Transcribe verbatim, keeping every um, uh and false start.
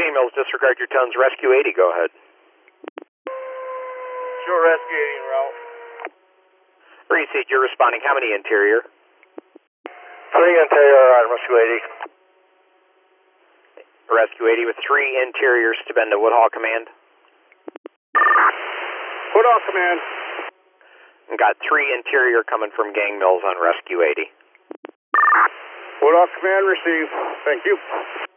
Gang Mills, disregard your tones. Rescue eighty, go ahead. Sure, Rescue eighty en route. Reseat, you're responding. How many interior? Three interior on Rescue eighty. Rescue eighty with three interiors to bend to Woodhall Command. Woodhall Command. And got three interior coming from Gang Mills on Rescue eighty. Woodhall Command, receive. Thank you.